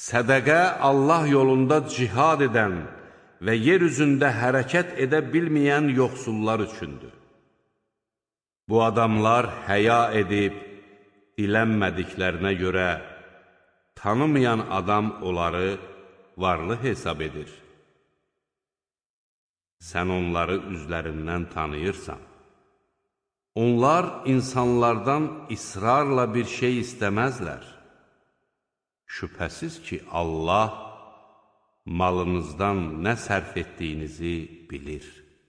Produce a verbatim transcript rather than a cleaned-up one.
Sədəqə Allah yolunda cihad edən və yer üzündə hərəkət edə bilməyən yoxsullar üçündür. Bu adamlar həya edib, dilənmədiklərinə görə tanımayan adam onları varlı hesab edir. Sən onları üzlərindən tanıyırsan. Onlar insanlardan israrla bir şey istəməzlər. Şübhəsiz ki, Allah malınızdan nə sərf etdiyinizi bilir.